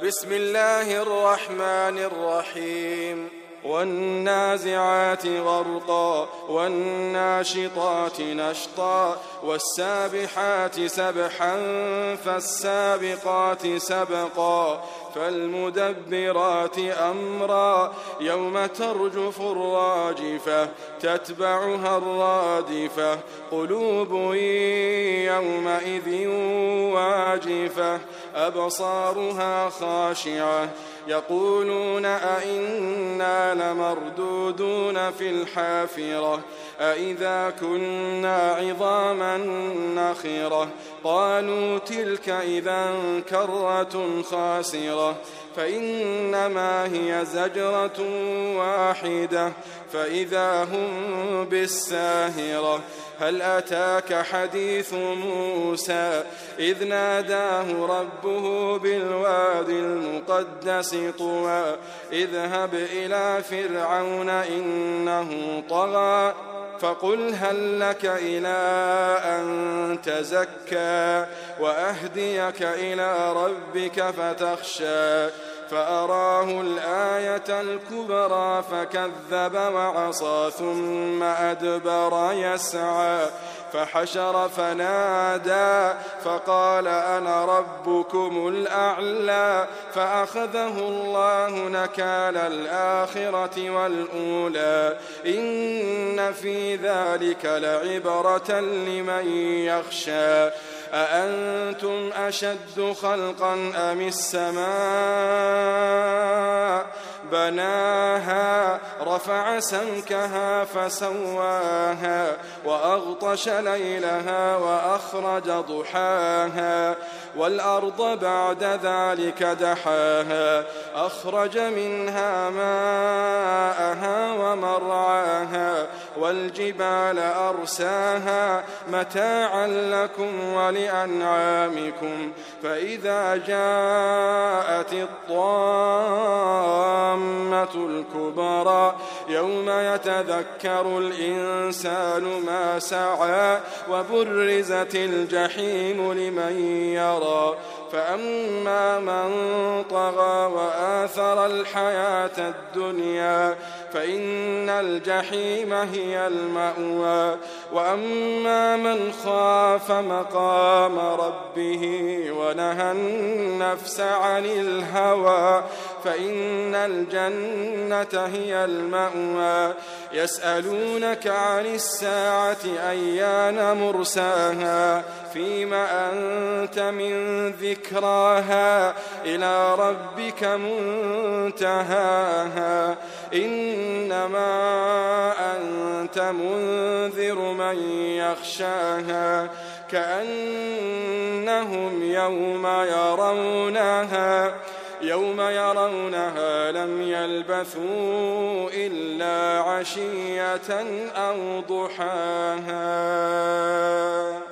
بسم الله الرحمن الرحيم والنازعات غرقا والناشطات نشطا والسابحات سبحا فالسابقات سبقا فالمدبرات أمرا يوم ترجف الراجفة تتبعها الرادفة قلوب يومئذ واجفة أبصارها خاشعة يقولون أئنا لمردودون في الحافرة أئذا كنا عظاما نخرة قالوا تلك إذا كرة خاسرة فإنما هي زجرة واحدة فإذا هم بالساهرة هل أتاك حديث موسى إذ ناداه ربه بالوادي المقدس طوى اذهب إلى فرعون إنه طغى فقل هل لك إلى أن تزكى وأهديك إلى ربك فتخشى فأراه الآية الكبرى فكذب وعصى ثم أدبر يسعى فحشر فنادى فقال أنا ربكم الأعلى فأخذه الله نكال الآخرة والأولى إن في ذلك لعبرة لمن يخشى أأنتم أشد خلقا أم السماء بناها رفع سمكها فسواها وأغطش ليلها وأخرج ضحاها والأرض بعد ذلك دحاها أخرج منها ماءها ومرعاها والجبال أرساها متاعا لكم ولأنعامكم فإذا جاءت الطامة الكبرى يوم يتذكر الإنسان ما سعى وبرزت الجحيم لمن يرى فأما من طغى وآثر الحياة الدنيا فإن الجحيم هي المأوى وأما من خاف مقام ربه ونهى النفس عن الهوى فإن الجنة هي المأوى يسألونك عن الساعة أيان مرساها فيما أنت من ذكراها إلى ربك منتهاها إنما أنت منذر من يخشاها كأنهم يوم يرونها لم يلبثوا إلا عشية أو ضحاها.